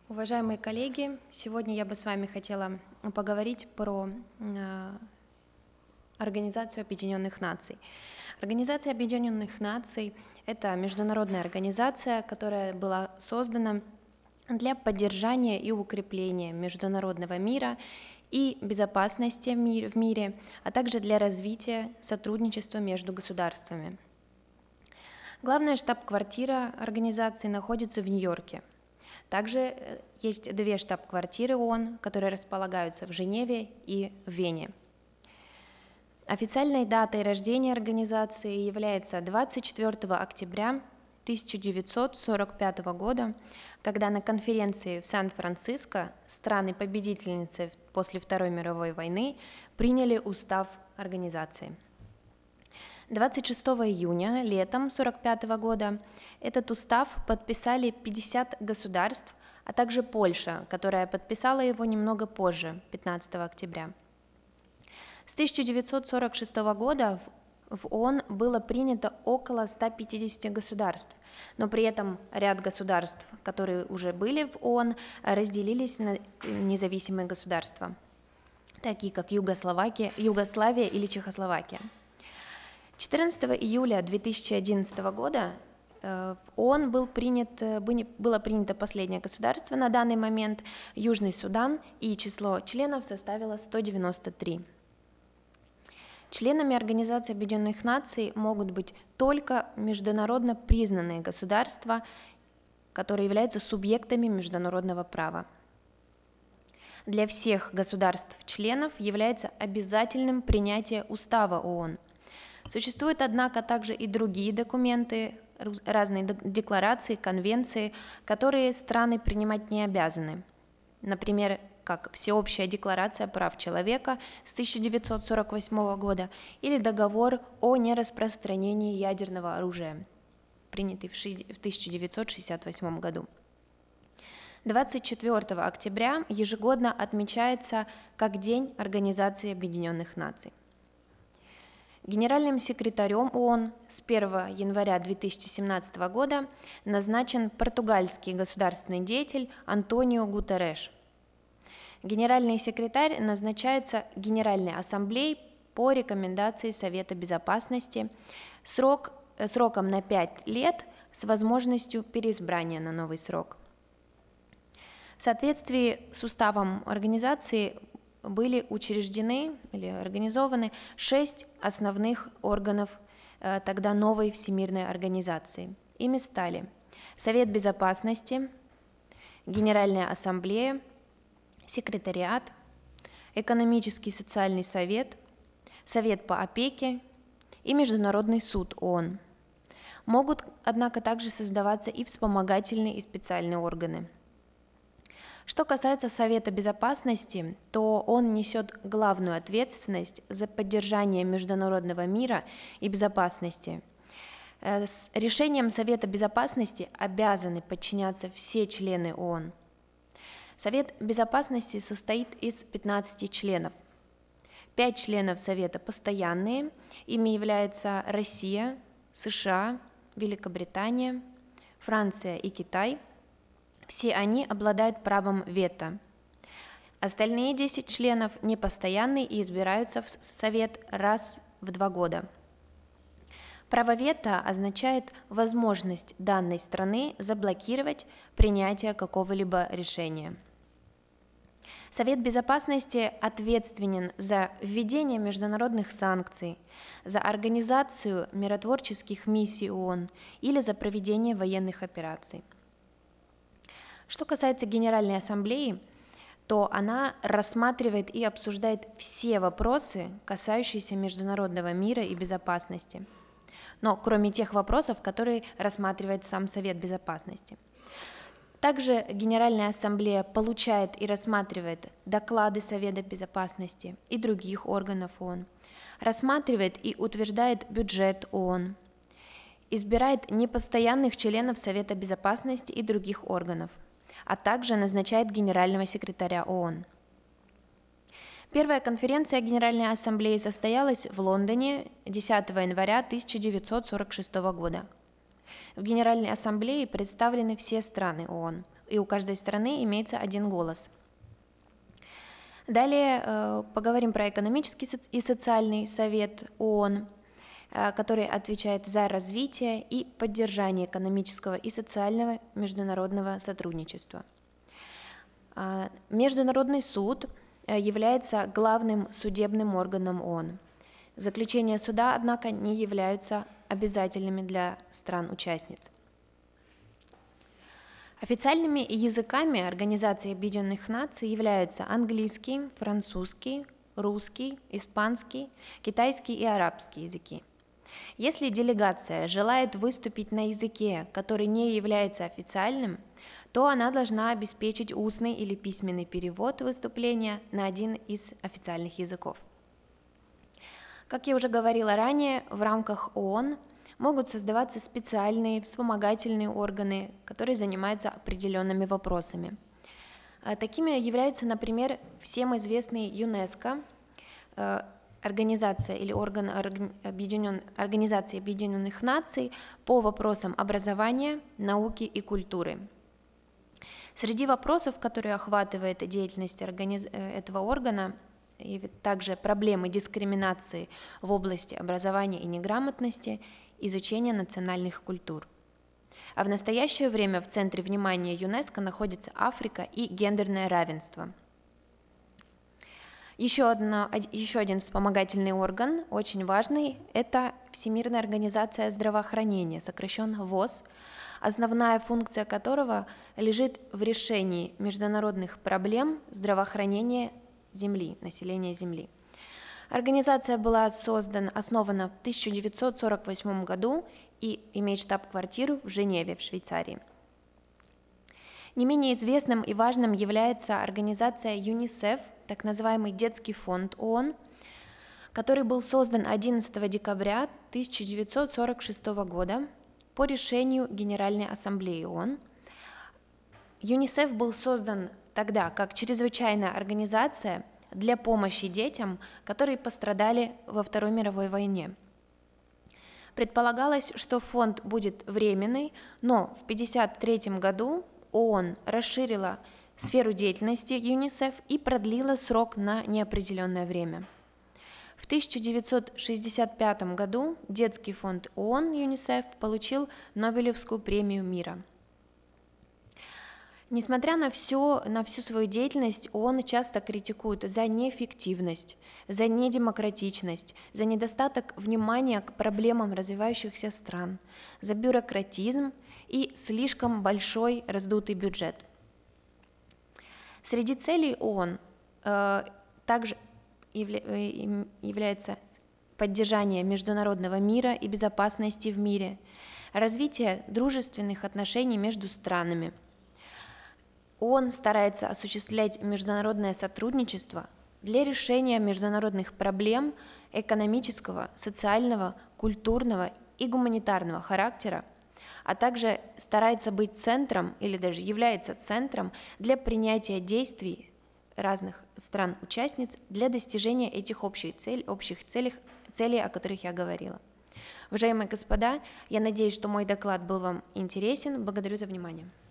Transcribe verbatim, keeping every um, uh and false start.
Уважаемые коллеги, сегодня я бы с вами хотела поговорить про э, Организацию Объединенных Наций. Организация Объединенных Наций — это международная организация, которая была создана для поддержания и укрепления международного мира и безопасности в мире, а также для развития сотрудничества между государствами. Главная штаб-квартира организации находится в Нью-Йорке. Также есть две штаб-квартиры ООН, которые располагаются в Женеве и в Вене. Официальной датой рождения организации является двадцать четвёртого октября тысяча девятьсот сорок пятого года, когда на конференции в Сан-Франциско страны-победительницы после Второй мировой войны приняли устав организации. двадцать шестого июня, летом сорок пятого года, этот устав подписали пятьдесят государств, а также Польша, которая подписала его немного позже, пятнадцатого октября. С тысяча девятьсот сорок шестого года в ООН было принято около ста пятидесяти государств, но при этом ряд государств, которые уже были в ООН, разделились на независимые государства, такие как Югославия, Югославия или Чехословакия. четырнадцатого июля две тысячи одиннадцатого года в ООН был принят, было принято последнее государство на данный момент, Южный Судан, и число членов составило сто девяносто три. Членами Организации Объединенных Наций могут быть только международно признанные государства, которые являются субъектами международного права. Для всех государств-членов является обязательным принятие Устава ООН. Существуют, однако, также и другие документы, разные декларации, конвенции, которые страны принимать не обязаны. Например, как Всеобщая декларация прав человека с тысяча девятьсот сорок восьмого года или Договор о нераспространении ядерного оружия, принятый в тысяча девятьсот шестьдесят восьмом году. двадцать четвёртого октября ежегодно отмечается как День Организации Объединенных Наций. Генеральным секретарем ООН с первого января две тысячи семнадцатого года назначен португальский государственный деятель Антонио Гутерреш. Генеральный секретарь назначается Генеральной Ассамблеей по рекомендации Совета Безопасности срок, сроком на пять лет с возможностью переизбрания на новый срок. В соответствии с уставом организации были учреждены или организованы шесть основных органов э, тогда новой Всемирной организации. Ими стали Совет Безопасности, Генеральная Ассамблея, Секретариат, Экономический и социальный совет, Совет по опеке и Международный суд ООН. Могут, однако, также создаваться и вспомогательные и специальные органы. Что касается Совета Безопасности, то он несет главную ответственность за поддержание международного мира и безопасности. С решением Совета Безопасности обязаны подчиняться все члены ООН. Совет Безопасности состоит из пятнадцати членов. Пять членов Совета постоянные, ими являются Россия, США, Великобритания, Франция и Китай. Все они обладают правом вето. Остальные десять членов непостоянные и избираются в Совет раз в два года. Право вето означает возможность данной страны заблокировать принятие какого-либо решения. Совет Безопасности ответственен за введение международных санкций, за организацию миротворческих миссий ООН или за проведение военных операций. Что касается Генеральной Ассамблеи, то она рассматривает и обсуждает все вопросы, касающиеся международного мира и безопасности, но кроме тех вопросов, которые рассматривает сам Совет Безопасности. Также Генеральная Ассамблея получает и рассматривает доклады Совета Безопасности и других органов ООН, рассматривает и утверждает бюджет ООН, избирает непостоянных членов Совета Безопасности и других органов, а также назначает генерального секретаря ООН. Первая конференция Генеральной Ассамблеи состоялась в Лондоне десятого января тысяча девятьсот сорок шестого года. В Генеральной Ассамблее представлены все страны ООН, и у каждой страны имеется один голос. Далее э, поговорим про экономический и социальный совет ООН, э, который отвечает за развитие и поддержание экономического и социального международного сотрудничества. Э, Международный суд э, является главным судебным органом ООН. Заключения суда, однако, не являются обязательными для стран-участниц. Официальными языками Организации Объединенных Наций являются английский, французский, русский, испанский, китайский и арабский языки. Если делегация желает выступить на языке, который не является официальным, то она должна обеспечить устный или письменный перевод выступления на один из официальных языков. Как я уже говорила ранее, в рамках ООН могут создаваться специальные вспомогательные органы, которые занимаются определенными вопросами. Такими являются, например, всем известный ЮНЕСКО, организация или орган объединен, Организации Объединенных Наций по вопросам образования, науки и культуры. Среди вопросов, которые охватывает деятельность организ... этого органа, и также проблемы дискриминации в области образования и неграмотности, изучения национальных культур. А в настоящее время в центре внимания ЮНЕСКО находится Африка и гендерное равенство. Еще, одно, еще один вспомогательный орган, очень важный, это Всемирная организация здравоохранения, сокращенно ВОЗ, основная функция которого лежит в решении международных проблем здравоохранения Земли, населения Земли. Организация была создана, основана в тысяча девятьсот сорок восьмом году и имеет штаб-квартиру в Женеве, в Швейцарии. Не менее известным и важным является организация ЮНИСЕФ, так называемый Детский фонд ООН, который был создан одиннадцатого декабря тысяча девятьсот сорок шестого года по решению Генеральной Ассамблеи ООН. ЮНИСЕФ был создан тогда как чрезвычайная организация для помощи детям, которые пострадали во Второй мировой войне. Предполагалось, что фонд будет временный, но в тысяча девятьсот пятьдесят третьем году ООН расширила сферу деятельности ЮНИСЕФ и продлила срок на неопределенное время. В тысяча девятьсот шестьдесят пятом году Детский фонд ООН ЮНИСЕФ получил Нобелевскую премию мира. Несмотря на, все, на всю свою деятельность, ООН часто критикует за неэффективность, за недемократичность, за недостаток внимания к проблемам развивающихся стран, за бюрократизм и слишком большой раздутый бюджет. Среди целей ООН э, также явля- является поддержание международного мира и безопасности в мире, развитие дружественных отношений между странами. ООН старается осуществлять международное сотрудничество для решения международных проблем экономического, социального, культурного и гуманитарного характера, а также старается быть центром или даже является центром для принятия действий разных стран-участниц для достижения этих общих, цель, общих целей, целей, о которых я говорила. Уважаемые господа, я надеюсь, что мой доклад был вам интересен. Благодарю за внимание.